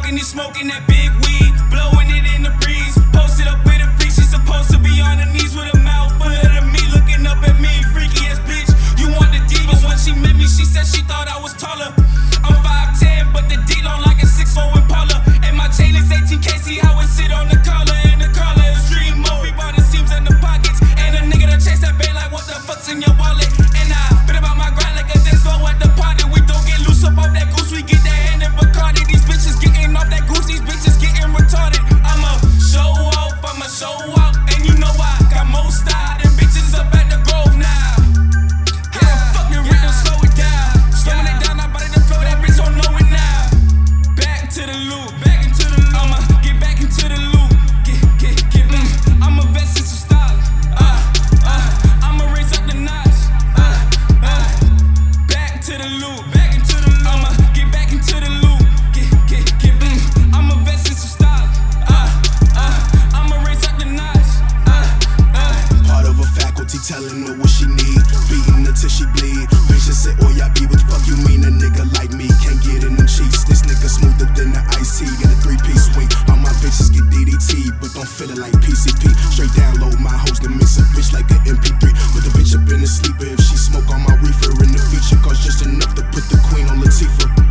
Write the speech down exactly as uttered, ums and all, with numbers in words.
smoking and smoking that big weed, blowing it in the breeze. Posted up with a freak, she's supposed to be on her knees with a mouth full of me, looking up at me, freaky ass bitch. You want the D, but when she met me, she said she thought I was taller. I'm five ten, but the D long like a six four Impala. And my chain is eighteen K, see how it sit on the collar. And the collar is dream mode. We bought the seams in the pockets. And a nigga done chase that bait like what the fuck's in your wallet. And I been about my grind like a disco at the party. We don't get loose up off that goose, we get that hand in Bacardi. These bitches getting off that goose, these bitches getting retarded. I'ma show off, I'ma show out. And you know I got more style than bitches up at the Grove now. Yeah, fuck me, rhythm, slow it down. Slowing it down, I'm about to flow, that bitch don't know it now. Back to the loop, back into the loop. I'ma get back into the loop. Get, get, get back. I'ma vest in some style. Uh, uh, I'ma raise up the notch. Uh, uh, back to the loop, back into the loop. I'ma get back into the loop. Get, get, get back. I'ma vest in some style. Uh, uh, I'ma raise up the notch. Uh, uh. Part of a faculty telling her what she need, beating her till she bleed. Bitch just say, oh yeah, be what the fuck you mean? A nigga like me can't get in them cheeks. This nigga smoother than the iced tea, got a three-piece swing. All my bitches get D D T, but don't feel it like P C P. Straight download my host and mix a bitch like an M P three. Put the bitch up in the sleeper if she smoke on my reefer in the feature. Cost just enough to put the queen on Latifah.